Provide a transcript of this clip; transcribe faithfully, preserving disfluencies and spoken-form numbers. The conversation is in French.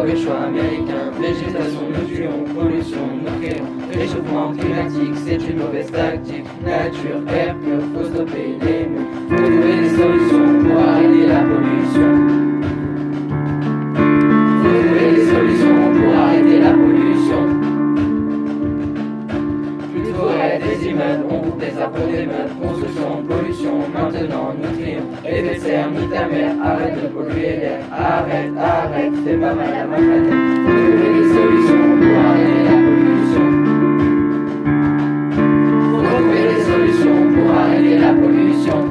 mauvais choix américain. Végétation, nous tuons, pollution, nous créons. Réchauffement climatique, c'est une mauvaise tactique. Nature, air pur, faut stopper les murs. Faut trouver des solutions pour arrêter la pollution. Faut trouver des solutions pour arrêter la pollution. Plus de forêt, des immeubles, on coupe des arbres pour des meubles. Construction, pollution, maintenant nous crions. Effet de serre, ni ta mère, arrête de polluer l'air. Arrête, arrête, fais pas mal à ma planète. Faut trouver des solutions pour arrêter la pollution. Faut trouver des solutions pour arrêter la pollution.